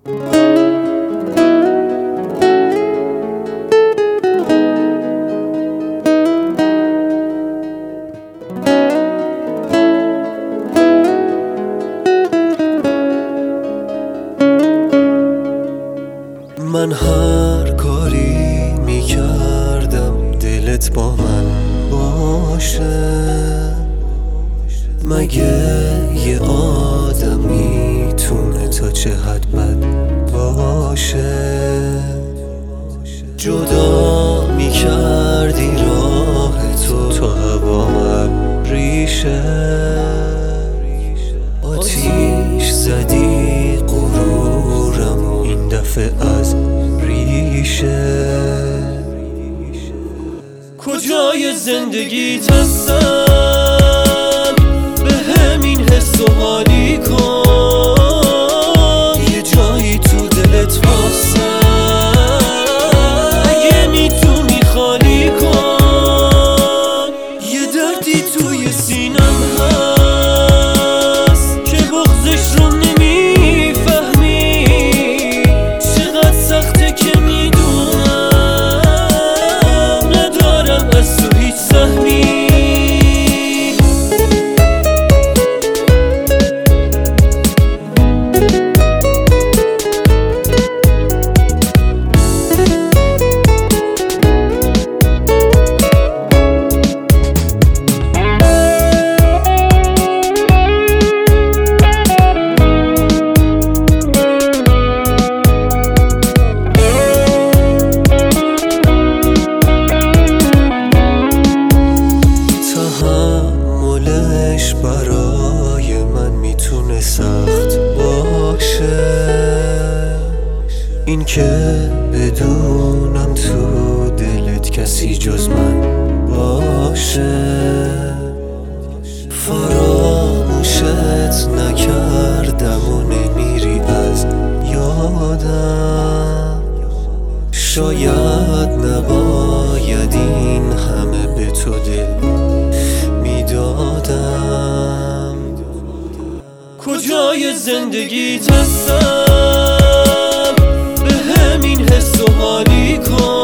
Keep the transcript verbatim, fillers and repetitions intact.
من هر کاری میکردم دلت با من باشه، مگه یه آدم میتونه تا چه حد بد باشه؟ جدا میکردی راه تو تا هوا ریشه، آتیش زدی غرورم و این دفعه از ریشه. کجای زندگیت هستم به همین حس و حالی کن، یه جایی تو دلت واسم اگه میتونی خالی کن. یه دردی توی سینم هست که بغضش رو نمیفهمی، چقدر سخته که میدونم ندارم از تو هیچ سهمی. برای من میتونه سخت باشه، این که بدونم تو دلت کسی جز من باشه. فراموشت نکردم و نمیری از یادم، شاید نباید این همه به تو دل میدادم. کجای زندگیت هستم به همین حس و حالی کن،